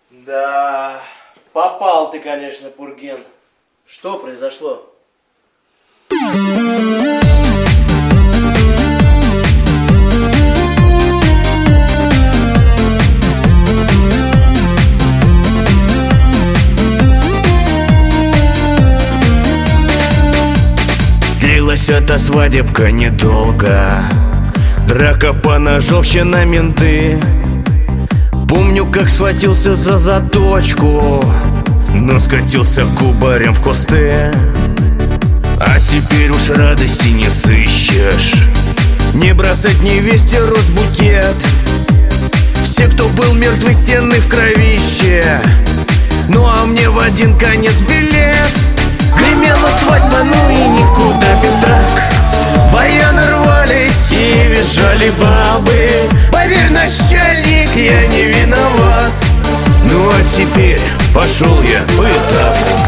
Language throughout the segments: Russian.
Да, попал ты, конечно, Пурген. Что произошло? Длилась эта свадебка недолго. Драка, поножовщина, менты. Помню, как схватился за заточку, но скатился кубарем в кусты. А теперь уж радости не сыщешь. Не бросать невесте розбукет. Все, кто был мертвы, стены в кровище. Ну а мне в один конец билет. Гремела свадьба, ну и никуда без драк. Баяны рвались и визжали бабы. Поверь, начальник, я не виноват. Ну а теперь пошел я по этапу.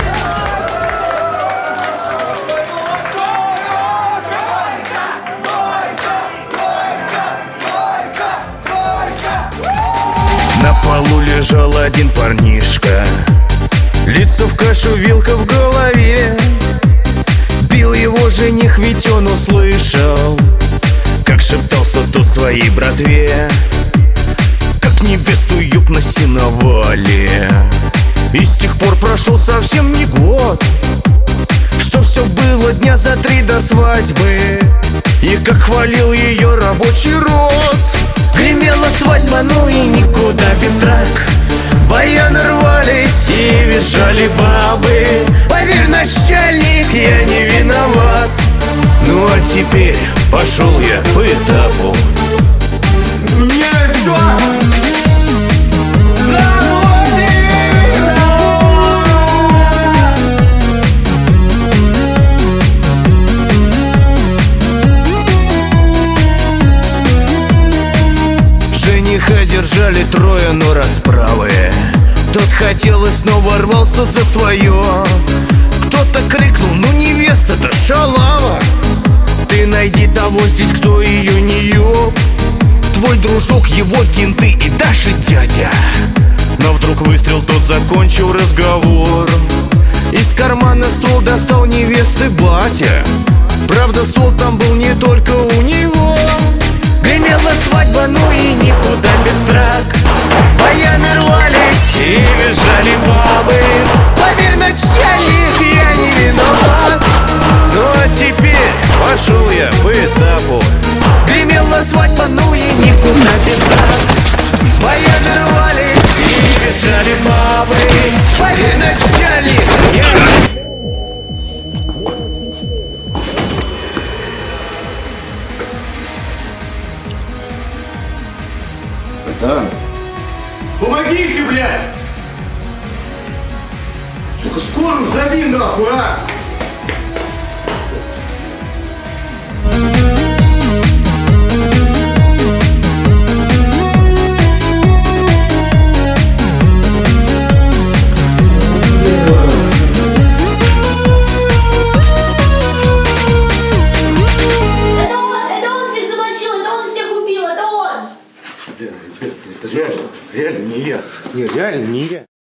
На полу лежал один парнишка, лицо в кашу, вилка в голове. Бил его жених, ведь он услышал, как шептался тут своей братве, как невесту юб на сеновале. И с тех пор прошел совсем не год, что все было дня за 3 до свадьбы. И как хвалил ее рабочий род. Гремела свадьба, ну и никуда без драк. Баяны рвались и визжали бабы. Поверь, начальник, я не виноват. Ну а теперь пошел я по этапу. Жениха держали 3, но расправы. Тот хотел и снова рвался за свое. Кто-то крикнул: ну невеста-то шалава. Ты найди того здесь, кто ее не ёб. Твой дружок, его кенты и даже дядя. Но вдруг выстрел, тот закончил разговор. Из кармана ствол достал невесты батя. Правда, ствол там был не только у него. Гремела свадьба, ну и никуда без драк. Баяны рвались и визжали бабы. Поверь, начальник, я не виноват. Ну а теперь пошел я по этапу. Гремела свадьба, ну и никуда без драк. Баяны рвались и визжали бабы. Поверь, начальник, я... Да. Помогите, блядь! Сука, скорую зови нахуй, а! Реально не я. Не, реально не я.